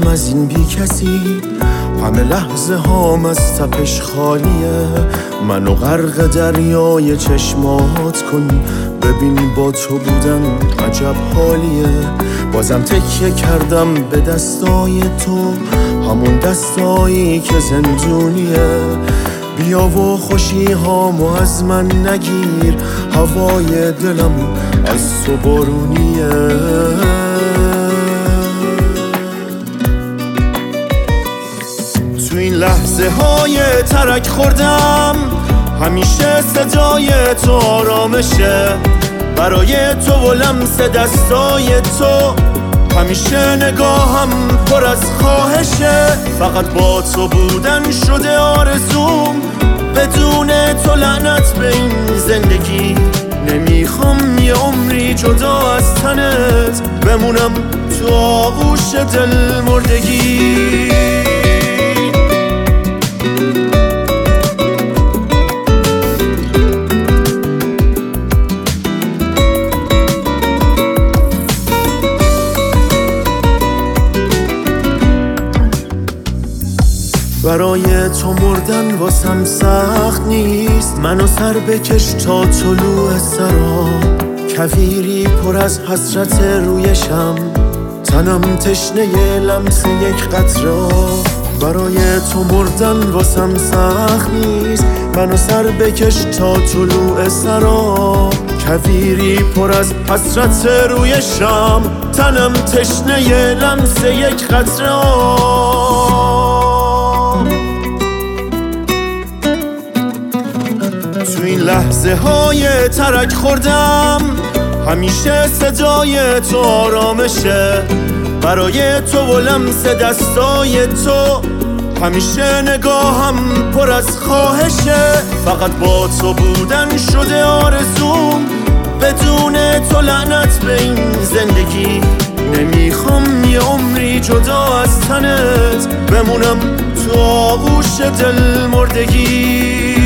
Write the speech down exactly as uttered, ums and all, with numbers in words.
از این بی کسی، همه لحظه هام از تپش خالیه. منو غرق دریای چشمات کن، ببین با تو بودن عجب حالیه. بازم تکیه کردم به دستای تو، همون دستایی که زندونیه. بیا و خوشی هامو از من نگیر، هوای دلم از تو بارونیه. تو این لحظه های ترک خوردم، همیشه صدای تو آرامشه. برای تو و لمس دستای تو، همیشه نگاهم پر از خواهشه. فقط با تو بودن شده آرزوم، بدون تو لعنت به این زندگی. نمیخوام یه عمری جدا از تنت بمونم تو آغوش دل مردگی. برای تو مردن واسم سخت نیست، منو سر بکش تا طلوع سرا. کویری پر از حسرت رویشم، تنم تشنه لمس یک قطره. برای تو مردن واسم سخت نیست، منو سر بکش تا طلوع سرا. کویری پر از حسرت رویشم، تنم تشنه لمس یک قطره. تو این لحظه های ترک خوردم، همیشه صدای تو آرامشه. برای تو و لمس دستای تو، همیشه نگاهم پر از خواهشه. فقط با تو بودن شده آرزوم، بدون تو لعنت به این زندگی. نمیخوام یه عمری جدا از تنت بمونم تو آغوش دل مردگی.